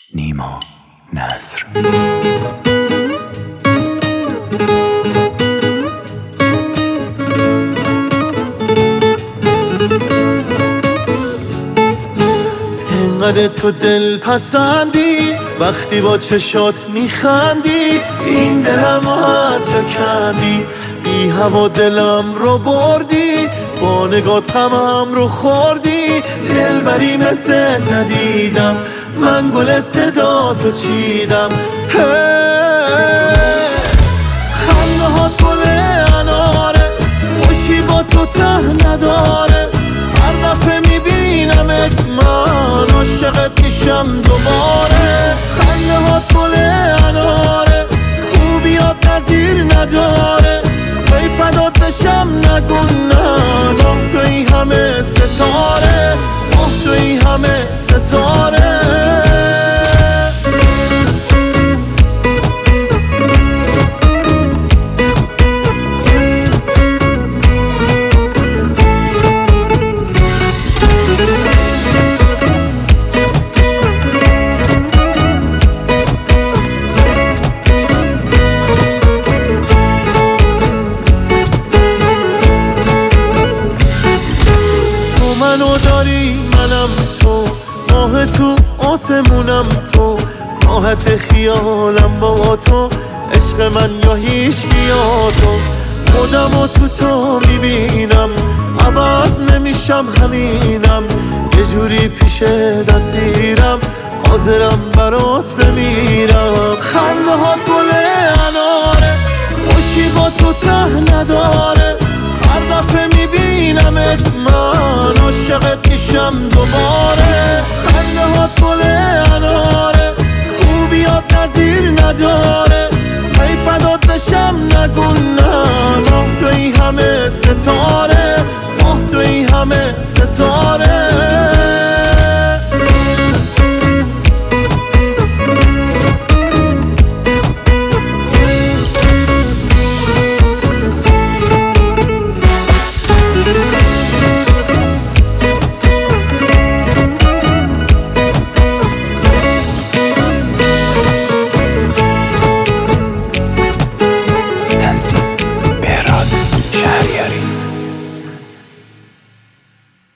نیما نصر. انقدر تو دل پسندی وقتی با چشات میخندی، این دلم از جا کندی، بی هوا دلم رو بردی، با نگات غمم رو خوردی. دلبری مثل ندیدم، من گل صدا تو چیدم. خنده هات گل اناره، خوشی با تو ته نداره. هر دفعه میبینمت من عاشقت میشم دوباره. خنده هات گل اناره، خوبیات نظیر نداره. ای فدات بشم نگو نه، ماه توی همه ستاره، ماه توی همه ستاره. منو داری منم تو، ماه تو آسمونم تو، راحت خیالم با تو، عشق من یا هیچکی یا تو. خودمو تو میبینم، عوض نمیشم همینم، یه جوری پیش دستیرم، حاضرم برات بمیرم. خنده هات گل اناره، خوشی با تو ته نداره. هر دفعه میبینمت من عاشقت میشم دوباره. خنده هات گل اناره، خوبیات نظیر نداره. ای فدات بشم نگو نه، ماه توی همه ستاره، ماه توی همه ستاره.